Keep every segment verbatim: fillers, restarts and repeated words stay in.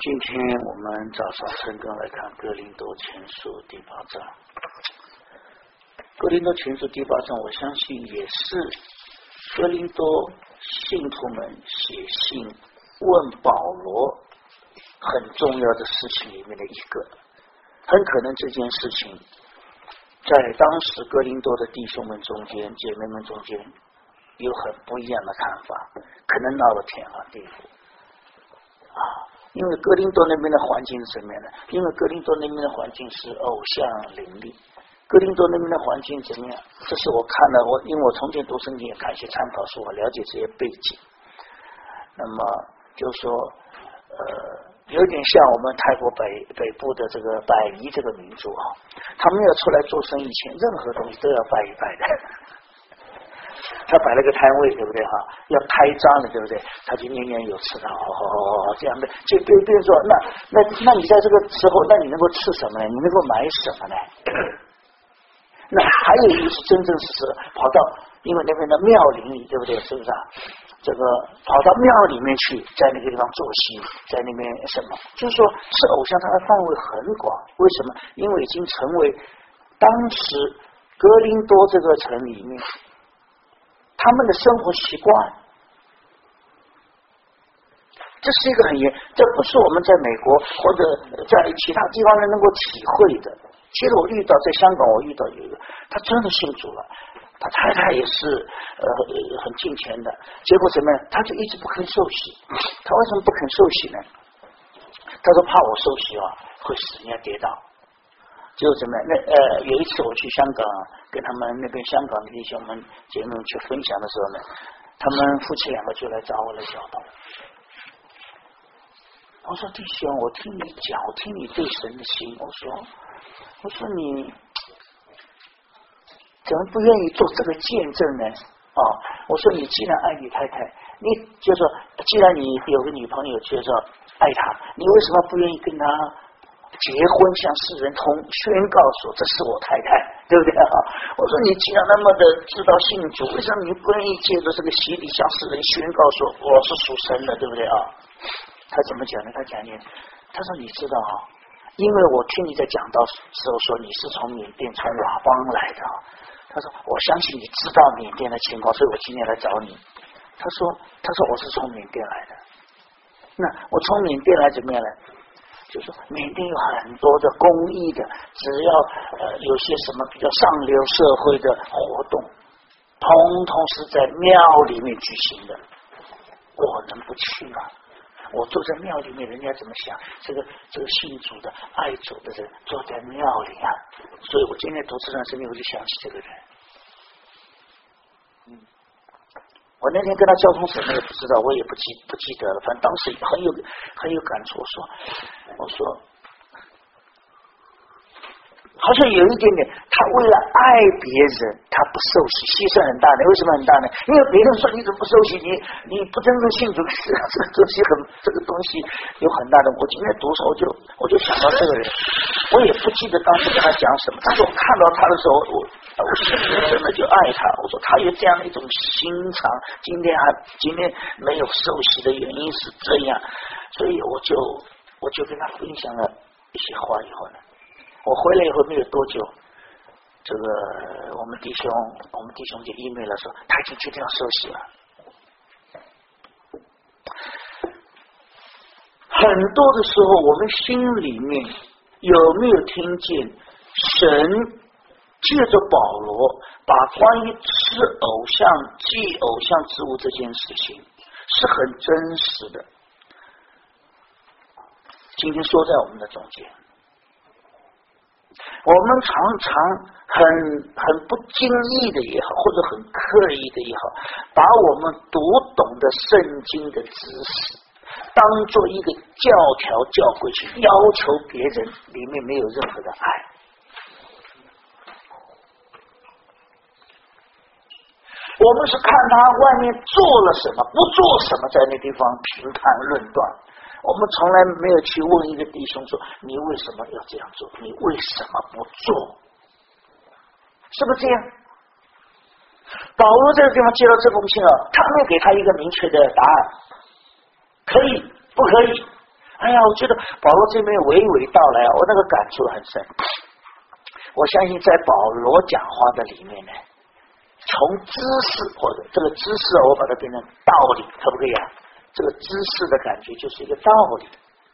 今天我们早上晨更来看哥林多前书第八章。哥林多前书第八章，我相信也是哥林多信徒们写信问保罗很重要的事情里面的一个。很可能这件事情在当时哥林多的弟兄们中间、姐妹们中间有很不一样的看法，可能闹了天翻地覆啊。因为哥林多那边的环境是什么样的？因为哥林多那边的环境是偶像林立，哥林多那边的环境怎么样？这是我看了，我因为我从前读圣经也看一些参考书，我了解这些背景。那么就是说，呃，有点像我们泰国北北部的这个百夷这个民族啊，他们要出来做生意前，任何东西都要拜一拜的。他摆了个摊位，对不对哈？要开张的，对不对？他就年年有吃的，哦，这样的。就别别说，那那那你在这个时候，那你能够吃什么呢？你能够买什么呢？那还有一个是真正是跑到，因为那边的庙林里，对不对？是不是啊？这个跑到庙里面去，在那个地方做戏，在那边什么？就是说，是偶像，它的范围很广。为什么？因为已经成为当时哥林多这个城里面他们的生活习惯，这是一个很严，这不是我们在美国或者在其他地方人能够体会的。其实我遇到在香港，我遇到有一个，他真的信主了，他太太也是呃很敬虔的，结果怎么样？他就一直不肯受洗。他为什么不肯受洗呢？他说怕我受洗啊会使人家跌倒。就怎么那呃有一次我去香港，跟他们那边香港的弟兄们姐妹去分享的时候呢，他们夫妻两个就来找我来交通。我说弟兄，我听你讲，我听你对神的心，我说我说你怎么不愿意做这个见证呢？啊，我说你既然爱你太太，你就说既然你有个女朋友，就是说爱她，你为什么不愿意跟她结婚，向世人通宣告说这是我太太，对不对啊？我说你既然那么的知道信主，为什么你不愿意借着这个洗礼向世人宣告说我是属神的，对不对啊？他怎么讲呢？他讲呢，他说你知道啊，因为我听你在讲到时候说你是从缅甸从佤邦来的，他说我相信你知道缅甸的情况，所以我今天来找你。他说他说我是从缅甸来的，那我从缅甸来怎么样呢？就是说缅甸有很多的公益的，只要呃有些什么比较上流社会的活动，通通是在庙里面举行的。我能不去吗？我坐在庙里面，人家怎么想？这个这个信主的、爱主的人坐在庙里啊，所以我今天读这段圣经，我就想起这个人。嗯。我那天跟他交通什么也不知道，我也不记不记得了，反正当时很有很有感触。我说，我说，好像有一点点，他为了爱别人，他不受洗，牺牲很大的。为什么很大呢？因为别人说你怎么不受洗，你你不真正信主，这个东西很这个东西有很大的。我今天读的时候，我就我就想到这个人，我也不记得当时跟他讲什么，但是我看到他的时候，我。我心里真的就爱他。我说他有这样的一种心肠，今天还今天没有受洗的原因是这样，所以我就我就跟他分享了一些话。以后呢，我回来以后没有多久，这个我们弟兄我们弟兄就 email 了说他已经决定要受洗了。很多的时候，我们心里面有没有听见神？借着保罗把关于吃偶像祭偶像之物这件事情是很真实的，今天说在我们的中间，我们常常很很不经意的也好，或者很刻意的也好，把我们读懂的圣经的知识当做一个教条教规去要求别人，里面没有任何的爱。我们是看他外面做了什么，不做什么，在那地方评判论断。我们从来没有去问一个弟兄说：“你为什么要这样做？你为什么不做？”是不是这样？保罗这个地方接到这封信啊，他没有给他一个明确的答案，可以不可以？ 哎呀，我觉得保罗这边娓娓道来啊，我那个感触很深。我相信在保罗讲话的里面呢，从知识或者这个知识，我把它变成道理，可不可以啊？这个知识的感觉就是一个道理。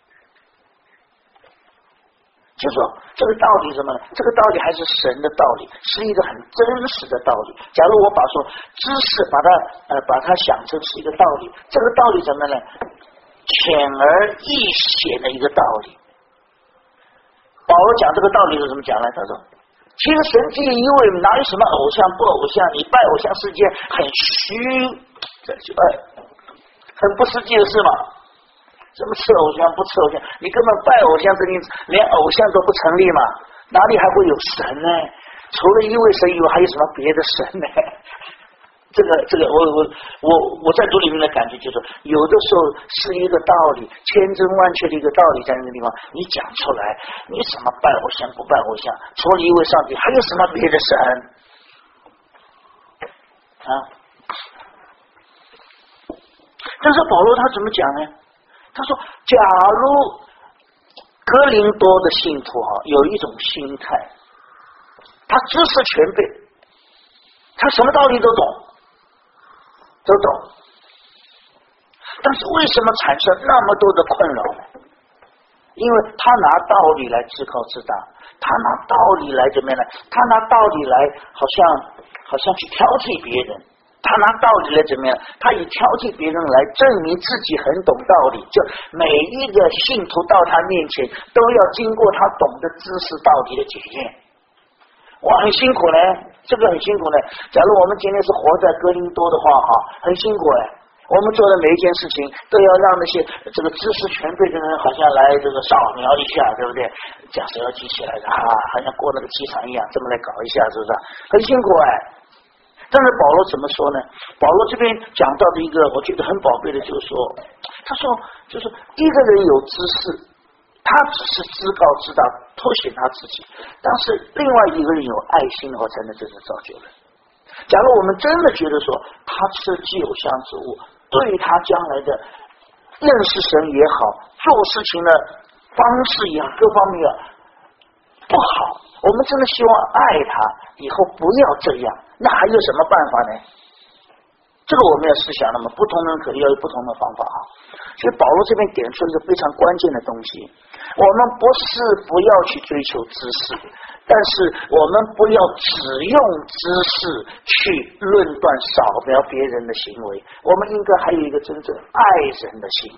就说这个道理什么呢？这个道理还是神的道理，是一个很真实的道理。假如我把说知识把它呃把它想成是一个道理，这个道理什么呢？浅而易显的一个道理。保罗讲这个道理是怎么讲呢？他说，其实神迹因为哪有什么偶像不偶像，你拜偶像是件很虚，这就哎很不实际的事嘛。什么吃偶像不吃偶像？你根本拜偶像这件连偶像都不成立嘛，哪里还会有神呢？除了一位神以外，还有什么别的神呢？这个这个，我我我我在读里面的感觉就是，有的时候是一个道理，千真万确的一个道理在那个地方，你讲出来，你什么拜偶像不拜偶像？除了一位上帝，还有什么别的神？啊！但是保罗他怎么讲呢？他说：“假如哥林多的信徒哈有一种心态，他知识全备，他什么道理都懂，都懂，但是为什么产生那么多的困扰呢？因为他拿道理来自高自大，他拿道理来怎么样呢？他拿道理来好像好像去挑剔别人。”他拿道理来怎么样？他以挑剔别人来证明自己很懂道理，就每一个信徒到他面前都要经过他懂得知识道理的检验。哇，很辛苦呢，这个很辛苦呢。假如我们今天是活在哥林多的话，哈，很辛苦哎。我们做的每一件事情都要让那些这个知识全备的人好像来这个扫描一下，对不对？假设要记起来的哈，好像过那个机场一样，这么来搞一下，是不是？很辛苦哎。但是保罗怎么说呢？保罗这边讲到的一个我觉得很宝贝的就是说，他说就是一个人有知识，他只是自高自大凸显他自己，但是另外一个人有爱心的话才能真正造就人。假如我们真的觉得说他吃既有相之物对于他将来的认识神也好，做事情的方式也好，各方面不好，我们真的希望爱他以后不要这样，那还有什么办法呢？这个我们要思想，那么不同人可能要有不同的方法啊。所以保罗这边点出一个非常关键的东西，我们不是不要去追求知识，但是我们不要只用知识去论断扫描别人的行为，我们应该还有一个真正爱人的心。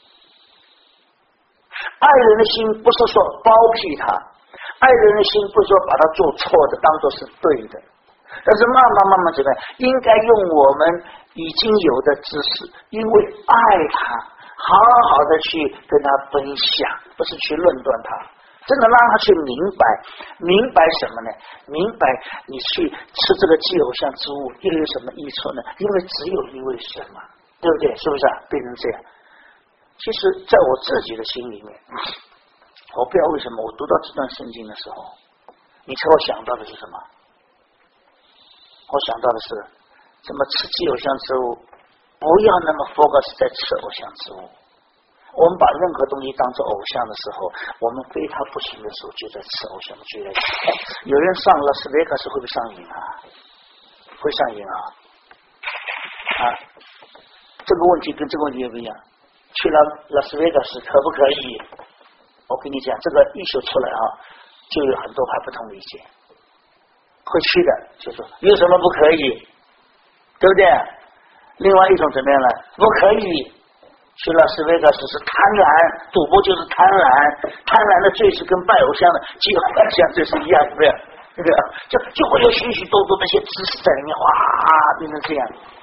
爱人的心不是说包庇他，爱人的心不是说把他做错的当作是对的，但是慢慢慢慢怎么样，应该用我们已经有的知识，因为爱他，好好的去跟他分享，不是去论断他，真的让他去明白，明白什么呢？明白你去吃这个既偶像之物又有什么益处呢？因为只有一位神嘛，对不对？是不是啊？变成这样。其实在我自己的心里面，我不知道为什么我读到这段圣经的时候，你猜我想到的是什么？我想到的是怎么吃既偶像之物，不要那么 focus 在吃偶像之物。我们把任何东西当作偶像的时候，我们非他不行的时候就在吃偶像，就在吃。有人上拉斯维加斯会不会上瘾啊？会上瘾啊！啊，这个问题跟这个问题也不一样。去了拉斯维加斯可不可以？我跟你讲，这个一说出来啊，就有很多还不同的意见。会去的就说有什么不可以，对不对？另外一种怎么样呢？不可以去拉斯维加斯是贪婪，赌博就是贪婪，贪婪的罪是跟拜偶像的既有幻想罪是一样，对不对？对不对？就就会有许许多多那些知识在里面，哇，变成这样，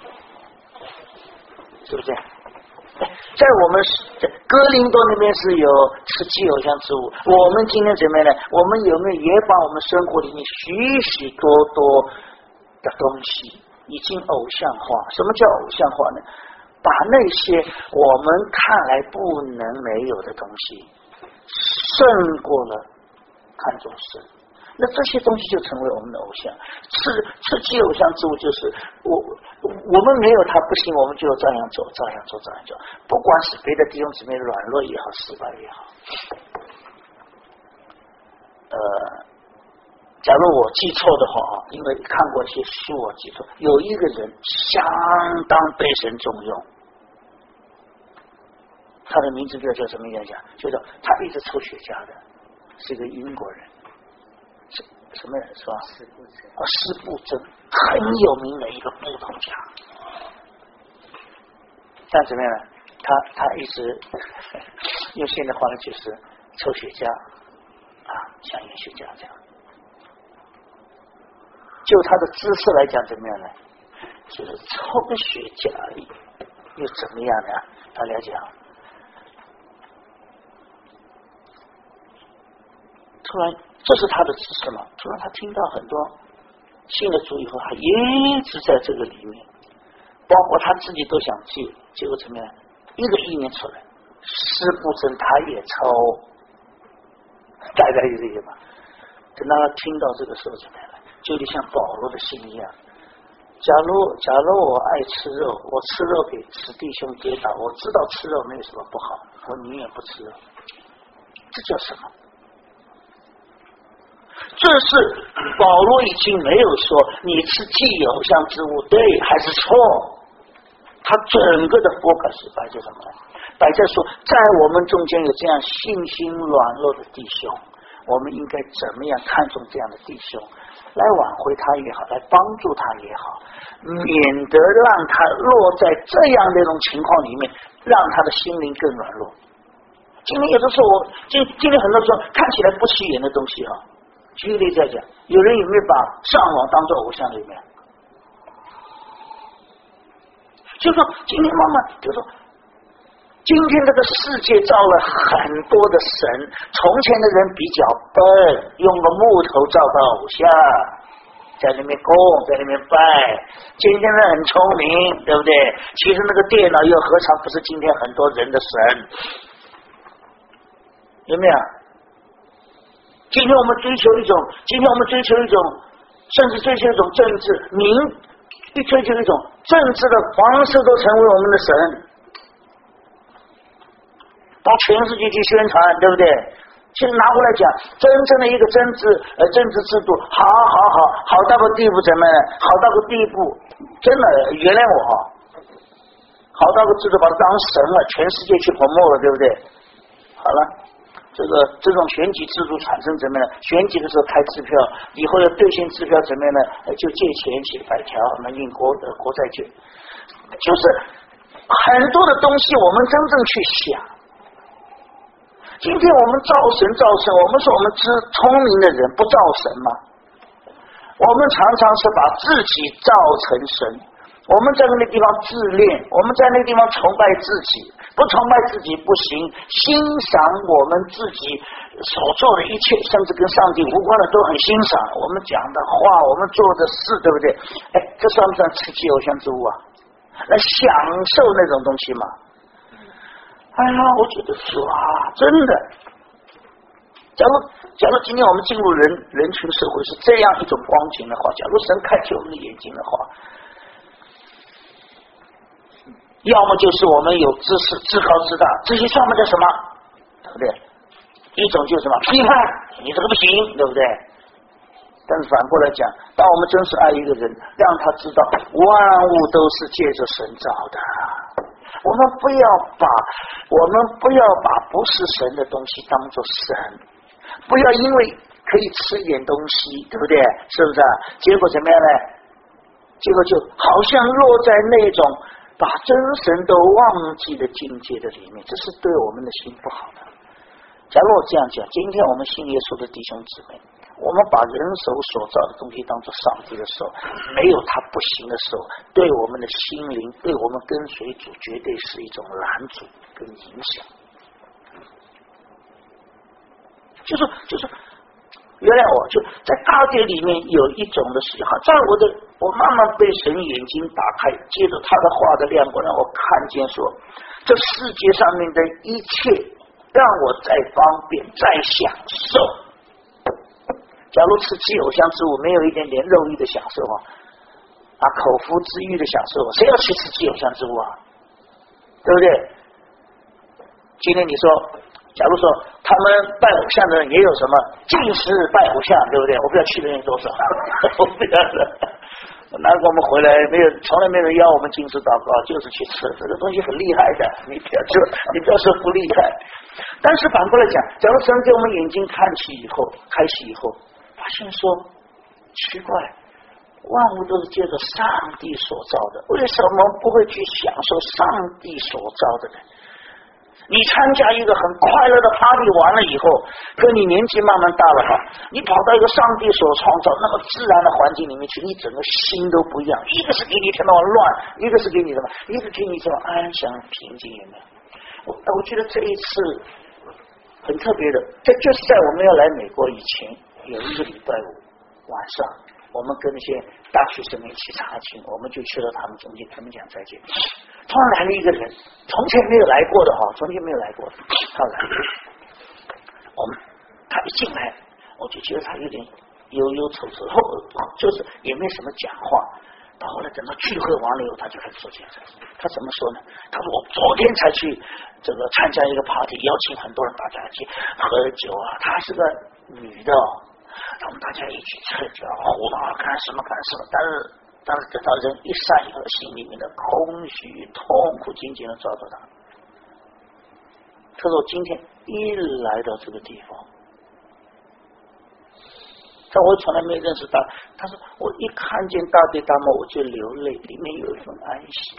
是不是？在我们在哥林多那边是有吃既偶像之物，我们今天怎么样呢？我们有没有也把我们生活里面许许多多的东西已经偶像化？什么叫偶像化呢？把那些我们看来不能没有的东西胜过了看重神， 那这些东西就成为我们的偶像。吃吃鸡偶像之物就是我我们没有他不行，我们就照样做，照样做，照样做。不管是别的弟兄姊妹软弱也好，失败也好。呃，假如我记错的话啊，因为看过一些书，我记错，有一个人相当被神重用，他的名字叫叫什么样讲？就是他一直抽雪茄的，是一个英国人。什么人是吧？施布真啊，施布真很有名的一个布道家，但怎么样呢？他他一直用现在话呢，就是抽雪茄啊，像烟雪茄这样。就他的姿势来讲，怎么样呢？就是抽个雪茄而已，又怎么样呢？大家讲，突然。这是他的知识嘛？突然他听到很多信了主以后，他一直在这个里面，包括他自己都想戒，结果怎么样？一个意念出来，施布真他也抽，大概就这些吧。等他听到这个时候怎么样？就得像保罗的心一样。假如假如我爱吃肉，我吃肉给使弟兄跌倒，我知道吃肉没有什么不好，我宁愿不吃肉。这叫什么？这是保罗已经没有说你是既偶像之物对还是错，他整个的 focus 摆在什么？摆在说，在我们中间有这样信心软弱的弟兄，我们应该怎么样看重这样的弟兄，来挽回他也好，来帮助他也好，免得让他落在这样的一种情况里面，让他的心灵更软弱。今天有的时候，我今今天很多时候看起来不起眼的东西啊。举个例子来讲，有人有没有把上网当做偶像里面？就说今天慢慢就说，今天这个世界造了很多的神，从前的人比较笨，用个木头造个偶像，在那边供，在那边拜。今天的人很聪明，对不对？其实那个电脑又何尝不是今天很多人的神？有没有？今天我们追求一种，今天我们追求一种，甚至追求一种政治，民一追求一种政治的方式都成为我们的神，到全世界去宣传，对不对？其实拿过来讲，真正的一个政治呃政治制度，好好好好到个地步，怎么呢？好到个地步，真的原谅我哈，好到个制度把它当神了，全世界去泼墨了，对不对？好了。这个这种选举制度产生怎么样？选举的时候开支票，以后要兑现支票怎么样呢？就借钱写白条，那印国的国债券，就是很多的东西我们真正去想。今天我们造神造神，我们说我们知聪明的人不造神吗？我们常常是把自己造成神。我们在那个地方自恋，我们在那个地方崇拜自己，不崇拜自己不行，欣赏我们自己所做的一切，甚至跟上帝无关的都很欣赏。我们讲的话，我们做的事，对不对？哎，这算不算吃鸡偶像之物啊？来享受那种东西嘛？哎呀，我觉得是啊，真的。假如假如今天我们进入人人群社会是这样一种光景的话，假如神开启我们的眼睛的话，要么就是我们有知识自高自大，这些算不得什么，对不对？一种就是什么批判，你这个不行，对不对？但是反过来讲，当我们真是爱一个人，让他知道万物都是借着神造的，我们不要把我们不要把不是神的东西当作神，不要因为可以吃一点东西，对不对？是不是啊？结果怎么样呢？结果就好像落在那种把真神都忘记的境界的里面，这是对我们的心不好的。假如我这样讲，今天我们信耶稣的弟兄姊妹，我们把人手所造的东西当作上帝的时候，没有他不行的时候，对我们的心灵，对我们跟随主绝对是一种拦阻跟影响。就是就是原来我就在大学里面有一种的事情，在我的我慢慢被神眼睛打开，接着他的话的亮光，让我看见说，这世界上面的一切让我再方便再享受， 假如吃鸡偶像之物没有一点点肉欲的享受啊，啊口腹之欲的享受，谁要去吃鸡偶像之物啊？对不对？今天你说，假如说他们拜偶像的人也有什么禁食拜偶像，对不对？我不知道去的人多少，我不晓得。难怪我们回来没有，从来没有人邀我们禁食祷告，就是去吃这个东西，很厉害的。你不要说，你不要说不厉害。但是反过来讲，假如神给我们眼睛看起以后，开启以后，发现说奇怪，万物都是借着上帝所造的，为什么不会去享受上帝所造的呢？你参加一个很快乐的 party 完了以后，可你年纪慢慢大了哈，你跑到一个上帝所创造那么自然的环境里面去，你整个心都不一样。一个是给你天到晚乱，一个是给你什么？一个给你这种安详平静，有没有？我我觉得这一次很特别的，这就是在我们要来美国以前，有一个礼拜五晚上，我们跟那些大学生们一起查寝，我们就去了他们中间，他们讲再见。突然来了一个人，从前没有来过的哈，从前没有来过的，他来，我们他一进来，我就觉得他有点忧忧愁愁，后就是也没什么讲话。到后来等到聚会完了以后，他就开始说见证。他怎么说呢？他说我昨天才去这个参加一个 party， 邀请很多人大家去喝酒啊。她是个女的，他们大家一起吃酒胡闹干什么干什么，但是但是等到人一散以后，心里面的空虚痛苦紧紧的抓住他。他说今天一来到这个地方，但我从来没有认识他。他说我一看见大地大漠我就流泪，里面有一份安息。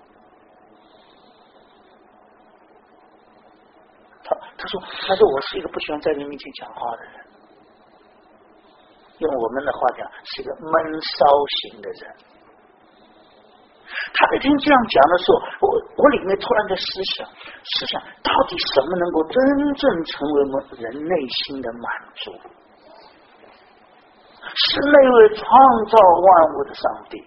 他他说他说我是一个不喜欢在人面前讲话的人，用我们的话讲是一个闷骚型的人。他那天这样讲的时候，我我里面突然在思想思想到底什么能够真正成为我们人内心的满足？是那位创造万物的上帝。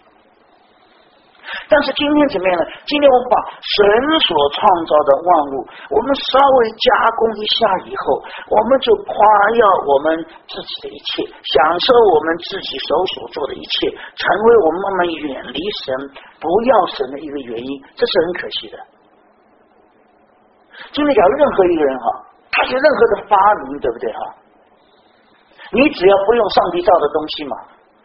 但是今天怎么样呢？今天我们把神所创造的万物，我们稍微加工一下以后，我们就夸耀我们自己的一切，享受我们自己手所做的一切，成为我们慢慢远离神不要神的一个原因，这是很可惜的。今天假如任何一个人哈，他有任何的发明，对不对哈？你只要不用上帝造的东西嘛，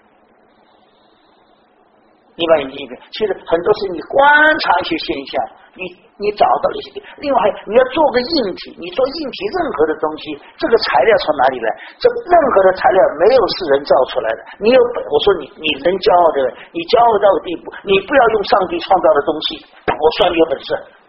你把眼睛一闭，其实很多是你观察一些现象，你你找到了一些。另外还你要做个硬体，你做硬体任何的东西，这个材料从哪里来？这任何的材料没有是人造出来的。你有我说你你能骄傲的人，你骄傲到个地步，你不要用上帝创造的东西，我算你有本事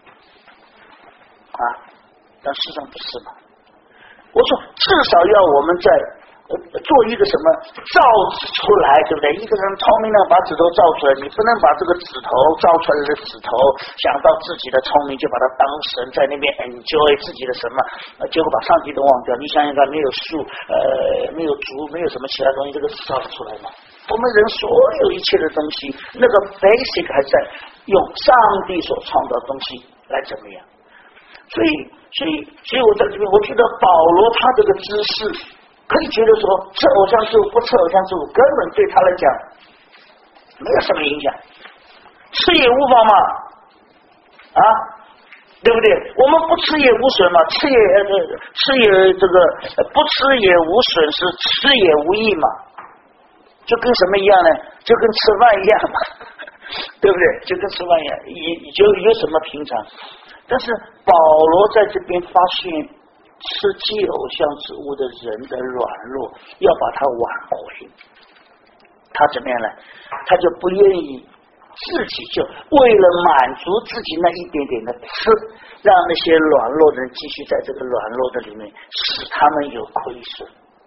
啊！但事实上不是嘛。我说至少要我们在做一个什么造纸出来，对不对？一个人聪明的把指头造出来，你不能把这个指头造出来的指头想到自己的聪明就把它当神，在那边 enjoy 自己的什么，结果把上帝都忘掉。你想想看，没有树，呃，没有竹，没有什么其他东西，这个是造得出来吗？我们人所有一切的东西，那个 basic 还在用上帝所创造的东西来怎么样？所以，所以，所以我在这边，我觉得保罗他这个知识。可以觉得说吃偶像之物不吃偶像之物根本对他来讲没有什么影响，吃也无妨嘛，啊，对不对？我们不吃也无损嘛，吃也吃也这个不吃也无损，是吃也无益嘛，就跟什么一样呢？就跟吃饭一样嘛，对不对？就跟吃饭一样，也就有什么平常？但是保罗在这边发现。吃祭偶像之物的人的软弱，要把它挽回。他怎么样呢？他就不愿意自己就为了满足自己那一点点的吃，让那些软弱的人继续在这个软弱的里面，使他们有亏损。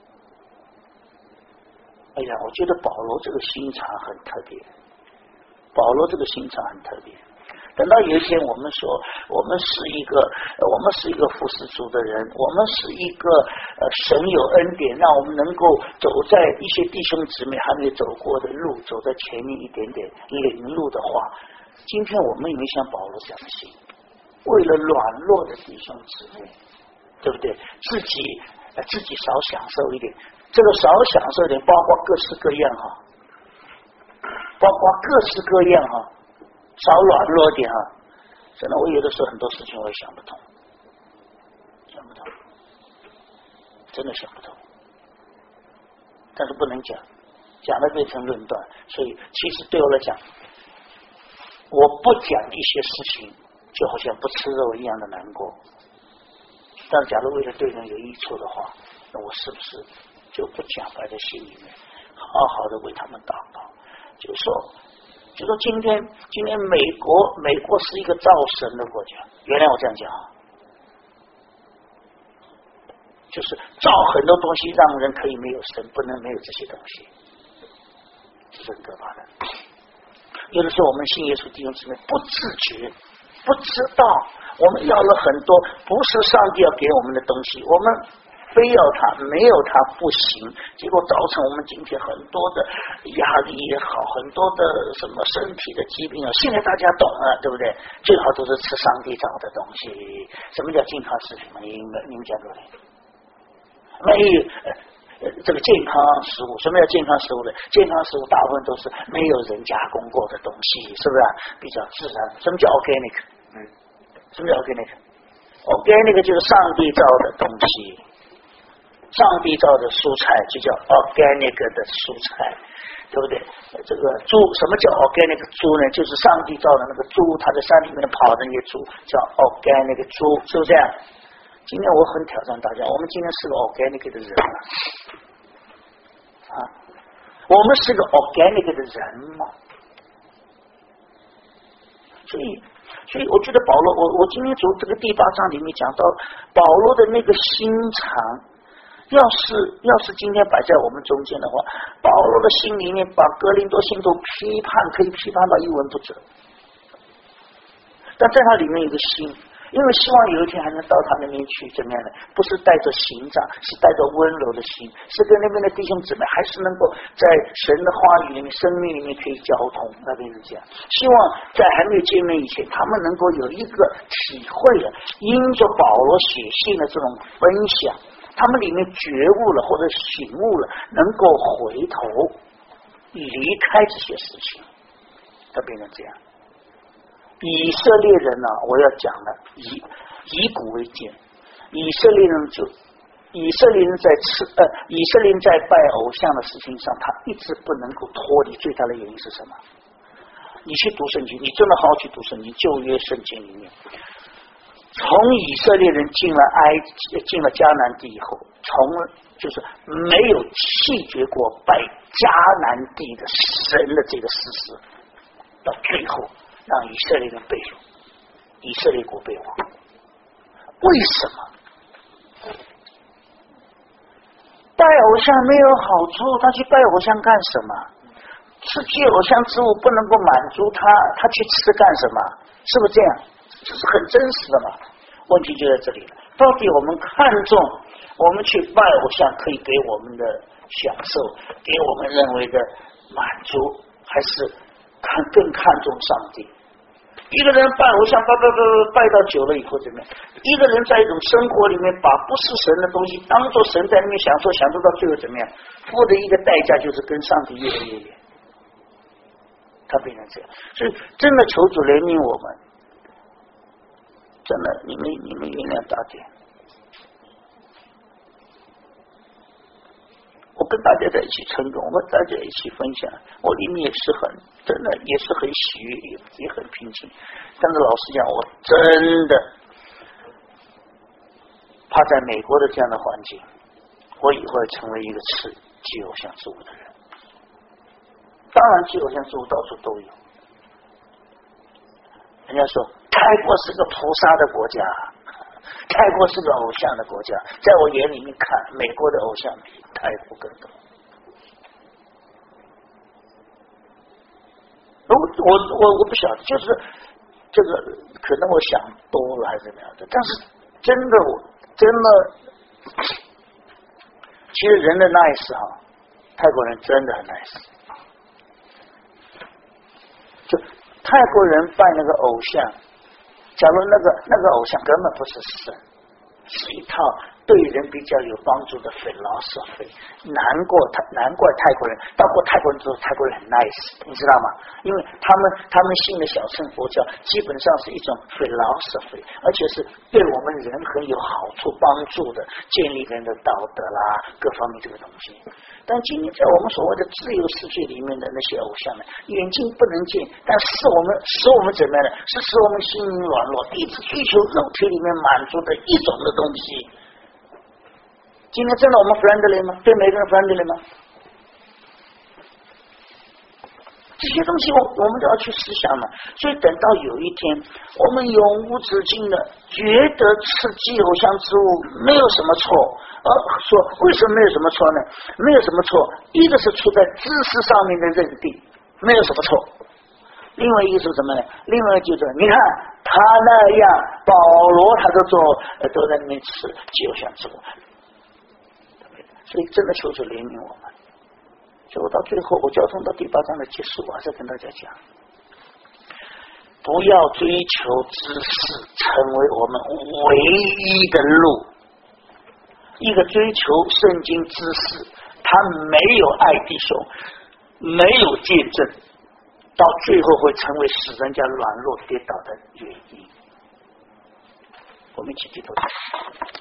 哎呀，我觉得保罗这个心肠很特别，保罗这个心肠很特别。等到有一天我们说我们是一个我们是一个服侍主的人，我们是一个呃神有恩典让我们能够走在一些弟兄姊妹还没有走过的路，走在前面一点点领路的话，今天我们也没像保罗这样的心，为了软弱的弟兄姊妹，对不对？自己呃自己少享受一点， 这个少享受点，包括各式各样哈，包括各式各样哈，少软弱点哈。真的，我有的时候很多事情我也想不通，想不通，真的想不通。但是不能讲，讲了变成论断，所以其实对我来讲，我不讲一些事情，就好像不吃肉一样的难过。但假如为了对人有益处的话，那我是不是就不讲，摆在心里面，好好的为他们祷告？就是说，就说今天，今天美国，美国是一个造神的国家。原谅我这样讲啊，就是造很多东西，让人可以没有神，不能没有这些东西，这是很可怕的。有的时候我们信耶稣弟兄姊妹不自觉，不知道我们要了很多，不是上帝要给我们的东西，我们非要它，没有它不行，结果造成我们今天很多的压力也好，很多的什么身体的疾病啊。现在大家懂了，对不对？最好都是吃上帝造的东西。什么叫健康食品？你们你们讲过来？没有。这个健康食物，什么叫健康食物呢？健康食物大部分都是没有人加工过的东西，是不是、啊、比较自然？什么叫 organic？ 嗯，什么叫 organic？organic 就是上帝造的东西，上帝造的蔬菜就叫 organic 的蔬菜，对不对？这个猪，什么叫 organic 猪呢？就是上帝造的那个猪，它在山里面跑的那些猪叫 organic 猪，是不是这样？今天我很挑战大家，我们今天是个 organic 的人啊，我们是个 organic 的人嘛，所以。所以我觉得保罗，我我今天从这个第八章里面讲到保罗的那个心肠，要是要是今天摆在我们中间的话，保罗的心里面把哥林多信徒批判，可以批判到一文不值。但在他里面有个心，因为希望有一天还能到他那边去，怎么样呢？不是带着刑杖，是带着温柔的心，是跟那边的弟兄姊妹还是能够在神的话语里面、生命里面可以交通。那边是这样，希望在还没有见面以前，他们能够有一个体会了，因着保罗写信的这种分享，他们里面觉悟了或者醒悟了，能够回头离开这些事情，它变成这样。以色列人呢、啊，我要讲了，以以古为鉴。以色列人就，以色列人在吃呃，以色列人在拜偶像的事情上，他一直不能够脱离。最大的原因是什么？你去读圣经，你真的好好去读圣经，旧约圣经里面，从以色列人进了埃及，进了迦南地以后，从就是没有弃绝过拜迦南地的神的这个事实，到最后。让以色列人被掳，以色列国被亡。为什么？拜偶像没有好处，他去拜偶像干什么？吃祭偶像之物不能够满足他，他去吃干什么？是不是这样？这是很真实的嘛。问题就在这里了，到底我们看重我们去拜偶像可以给我们的享受，给我们认为的满足，还是看更看重上帝？一个人拜偶像拜拜拜拜到久了以后怎么样？一个人在一种生活里面把不是神的东西当做神在那边享受，享受到最后怎么样？付的一个代价就是跟上帝越来越远，他变成这样。所以真的求主怜悯我们，真的你们你们原谅大点。我跟大家在一起成功，我跟大家一起分享，我里面也是很真的，也是很喜悦，也也很平静。但是老实讲，我真的怕在美国的这样的环境，我以后会成为一个吃祭偶像之物的人。当然，祭偶像之物到处都有。人家说泰国是个菩萨的国家，泰国是个偶像的国家，在我眼里面看，美国的偶像比泰国更多。我我我我不晓得，就是这个可能我想多了还是怎么样的，但是真的我真的，其实人的 nice 哈，泰国人真的很 nice。就泰国人拜那个偶像。假如那个那个偶像根本不是神，是一套对人比较有帮助的 philosophy。难过他难怪泰国人到过泰国人之后，泰国人很 nice， 你知道吗？因为他们他们信的小乘佛教基本上是一种 philosophy， 而且是对我们人很有好处帮助的，建立人的道德啦各方面这个东西。但今天在我们所谓的自由世界里面的那些偶像呢，眼睛不能见，但是我们使我们怎么样呢？是使我们心灵软弱，一直追求肉体里面满足的一种的东西。今天真的我们 friendly 吗？对每个人 friendly 吗？这些东西我我们都要去思想嘛。所以等到有一天我们永无止境的觉得吃鸡偶像之物没有什么错，而说为什么没有什么错呢？没有什么错，一个是出在知识上面的认定，没有什么错。另外一个是什么呢？另外就是你看他那样，保罗他都做都在那边吃鸡偶像之物，所以真的求主怜悯我们。所以我到最后我交通到第八章的结束，我还是跟大家讲，不要追求知识成为我们唯一的路。一个追求圣经知识，他没有爱弟兄，没有见证，到最后会成为使人家软弱跌倒的原因。我们一起低头。